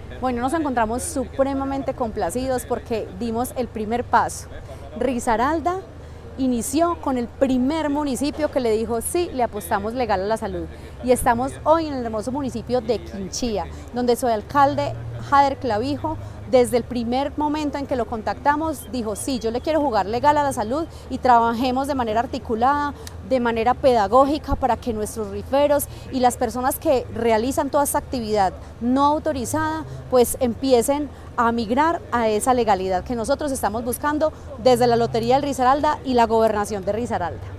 Bueno, nos encontramos supremamente complacidos porque dimos el primer paso. Risaralda inició con el primer municipio que le dijo sí, le apostamos legal a la salud. Y estamos hoy en el hermoso municipio de Quinchía, donde su alcalde, Jader Clavijo, desde el primer momento en que lo contactamos, dijo sí, yo le quiero jugar legal a la salud y trabajemos de manera articulada, de manera pedagógica para que nuestros riferos y las personas que realizan toda esta actividad no autorizada pues empiecen a migrar a esa legalidad que nosotros estamos buscando desde la Lotería del Risaralda y la Gobernación de Risaralda.